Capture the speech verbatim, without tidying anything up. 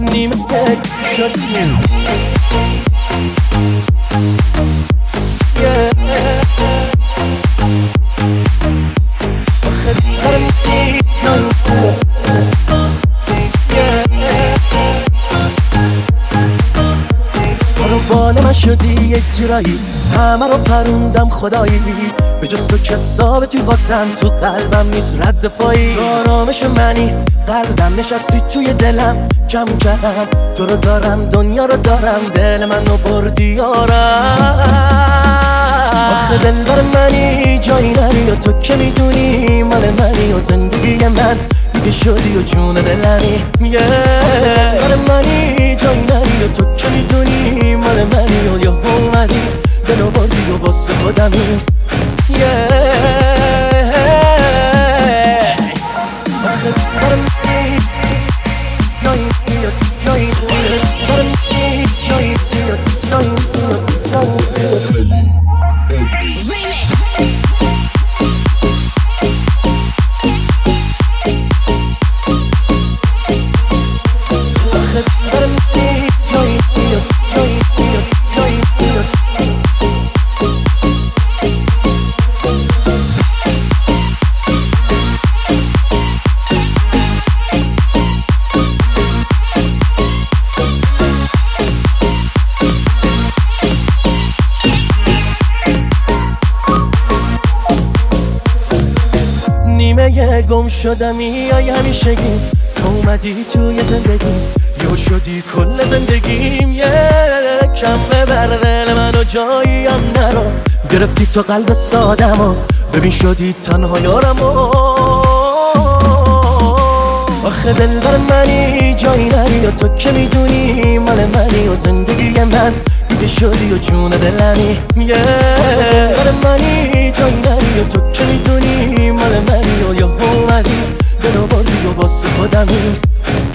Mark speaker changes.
Speaker 1: نیمه یک شدیم بال من شدی یک جورایی، همه رو پروندم خدایی، به جز تو که ثابتی واسم تو قلبم نیست رد پایی. تو آرامش منی، قلبم نشستی توی دلم، کم کردم تو رو دارم، دنیا رو دارم، دل منو بردی یارم. آخه دلبر منی جایی نری و تو که میدونی مال منی و زندگی من دیگه شدی و جون دلمی. دلبر منی جایی نری و تو که میدونی مال منی و یا اومدی دلو بردی و واسه خودمی. نیمه گم شدمی یا همیشگی، تو اومدی توی زندگی یا شدی کل زندگیم. یک کم ببر دل منو جاییم نرو، گرفتی تو قلب سادمو، ببین شدی تنها یارمو. آخه دلبر منی جایی نری و تو که میدونی مال منی و زندگی من دیگه شدی و جون دلمی. دلبر منی جایی نری و تو که میدونی مال منی و یا اومدی دلو بردی و واسه خودمی.